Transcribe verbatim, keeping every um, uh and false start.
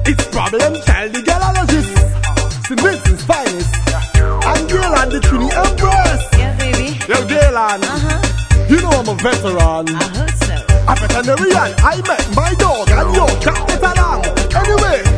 It's Problem Child, the galologist, Saint Vincent's finest, and Gaylan, the Trini Empress. Yeah, baby. Yo, Gaylan, Uh-huh. you know I'm a veteran. I heard so. A veterinarian, I met my dog, and yo, can't get along. Anyway,